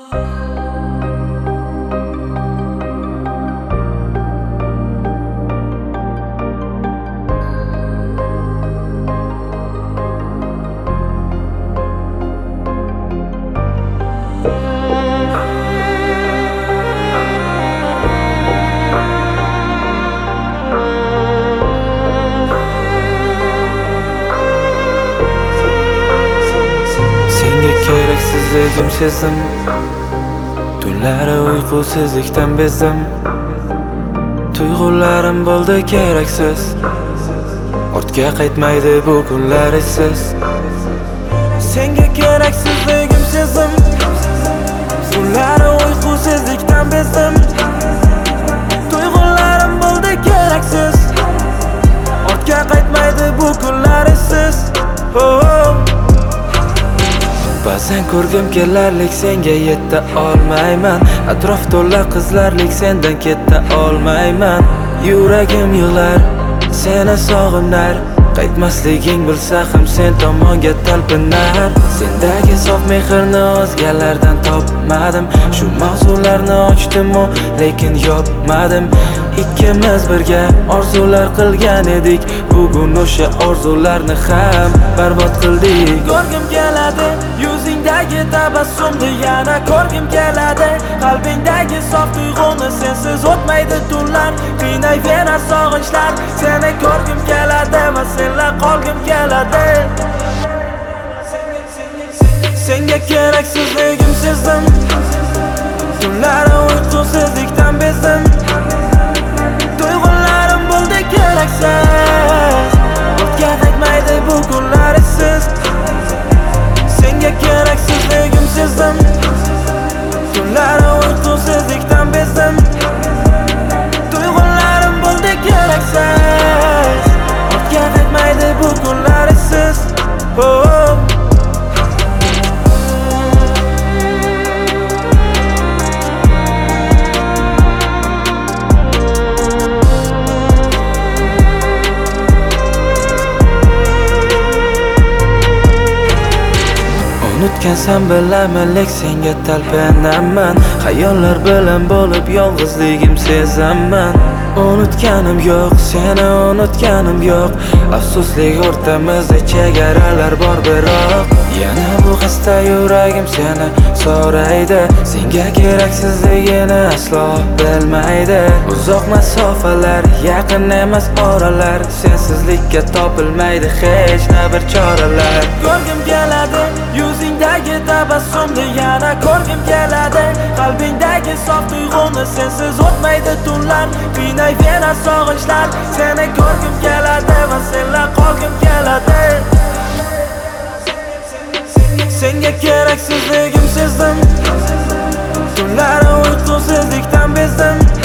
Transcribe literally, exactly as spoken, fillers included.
Keraksizligim sezdim, tunlari uyqusizlikdan bezdim. Tuyg'ularim bo'ldi keraksiz, ortga qaytmaydi bu kunlar esiz. Senga keraksizligim sezdim, tunlari uyqusizlikdan bezdim. Tuyg'ularim bo'ldi keraksiz, ortga qaytmaydi bu kunlar esiz. Oh, oh. Ba'zan ko'rgim kelarlik senga yeta olmayman. Atrof to'la qizlarlik sendan keta olmayman. Yuragim yig'lar, seni sog'inar. Qaytmasliging bilsa ham sen tomonga talpinar. Sendagi sof mehrni o'zgalardan topmadim. Shu mavzularni ochdim-u, lekin yopmadim. Ikkimiz birga orzular qilgan edik. Bugun o'sha orzularni ham barbod qildik. Ko'rgim keladi yuzingdagi tabassumni, yana ko'rgim keladi qalbingdagi sof tuyg'uni. Sensiz o'tmaydi tunlar, qiynayverar sog'inchlar. Seni ko'rgim keladi va senla qolgim keladi. Senga keraksizligim sezdim, tunlari uyqusizlikdan bezdim. Tuyg'ularim bo'ldi keraksiz, ortga qaytmaydi bu kunlar esiz. Senga keraksizligim sezdim, tunlari uyqusizlikdan bezdim. Tuyg'ularim bo'ldi keraksiz, ortga qaytmaydi bu kunlar esiz. Oh, oh. Unutgansan bilaman, lek senga talpinaman. Xayollar bilan bo'lib yolg'izligim sezaman. Unutganim yo'q, seni unutganim yo'q. Afsuslik o'rtamizda chegaralar bor biroq. Yana bu xasta yuragim seni so'raydi. Senga keraksizligini aslo bilmaydi. Uzoq masofalar, yaqin emas oralar. Sensizlikka topilmaydi hech bir choralar. Ko'rgim keladi yuzingdagi tabassumni, yana ko'rgim keladi qalbingdagi sof tuyg'uni. Sensiz o'tmaydi tunlar, qiynayverar sog'inchlar. Seni ko'rgim keladi va senla qolgim keladi. Senga keraksizligim sezdim, tunlari uyqusizlikdan bezdim.